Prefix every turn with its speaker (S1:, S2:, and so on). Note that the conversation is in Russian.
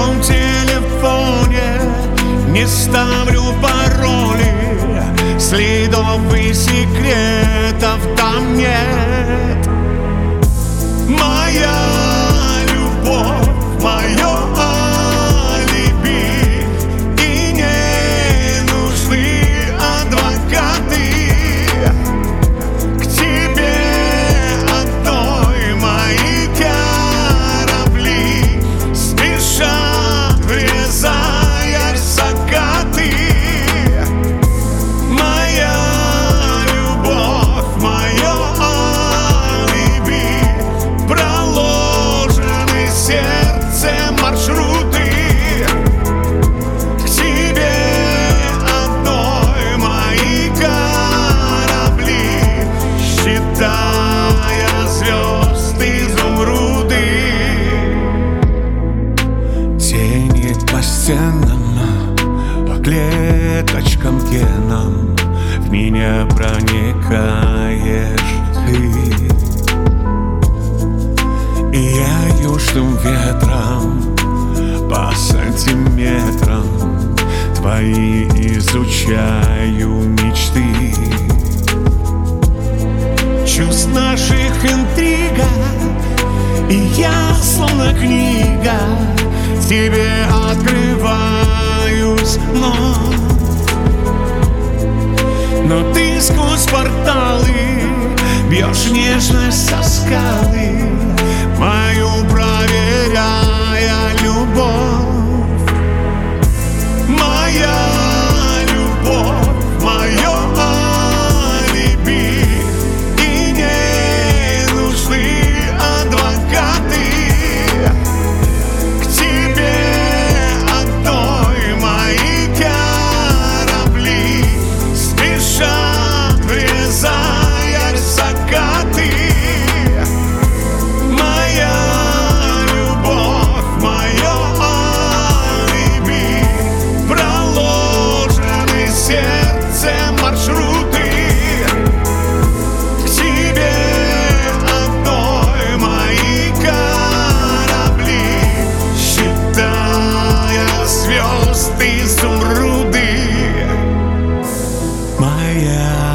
S1: том телефоне не ставлю пароли, следов и секретов там нет. Моя любовь, мое алиби, и не нужны адвокаты. К тебе одной мои корабли спешат, врезая в закаты. Моя любовь, мое алиби, проложены сердцем маршруты. К тебе одной мои корабли, считая звезды изумруды. Тени по стенам, по клеточкам генам, в меня проникаешь ты. И я южным ветром по сантиметрам твои изучаю мечты. Чувств наших интрига, и я словно книга тебе открываюсь вновь. Но ты сквозь порталы бьешь нежность со скалы, мою проверяя любовь. Моя любовь, мое алиби, и не нужны адвокаты. К тебе одной мои корабли спешат, врезая в закаты. Моя любовь, мое алиби, проложены сердцем маршруты. К тебе одной мои корабли, считая звезды изумруды. Моя